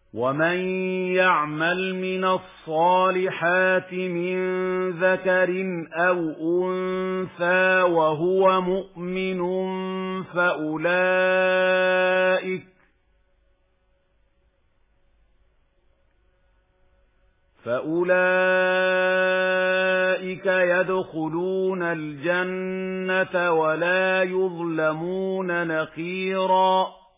وَمَن يَعْمَلْ مِنَ الصَّالِحَاتِ مِن ذَكَرٍ أَوْ أُنثَىٰ وَهُوَ مُؤْمِنٌ فَأُولَٰئِكَ يَدْخُلُونَ الْجَنَّةَ وَلَا يُظْلَمُونَ نَقِيرًا